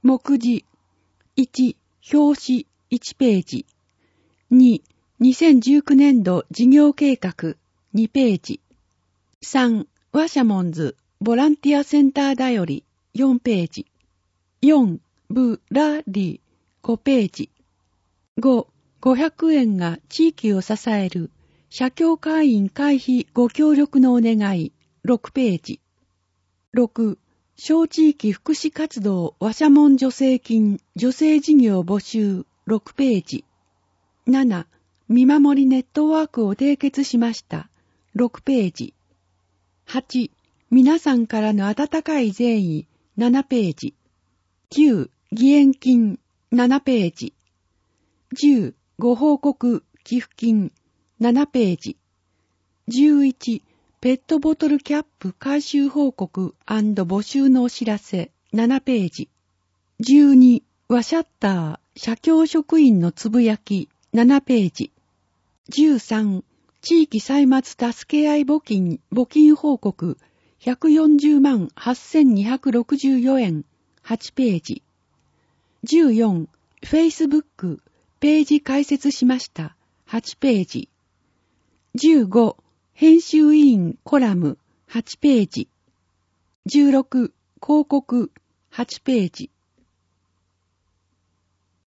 目次。1、表紙1ページ。2、2019年度事業計画2ページ。3、ワシャモンズボランティアセンターだより4ページ。4、ブラリ5ページ。5、500円が地域を支える社協会員会費ご協力のお願い6ページ。6、小地域福祉活動ワシャモン助成金女性事業募集6ページ。7、見守りネットワークを締結しました6ページ。8、皆さんからの温かい善意7ページ。9、義援金7ページ。10、ご報告寄付金7ページ。11、ペットボトルキャップ回収報告&募集のお知らせ7ページ。12、ワシャッター社協職員のつぶやき7ページ。13、地域歳末助け合い募金報告140万8264円8ページ。14、Facebook ページ開設しました8ページ。15、編集委員コラム8ページ。16、広告8ページ。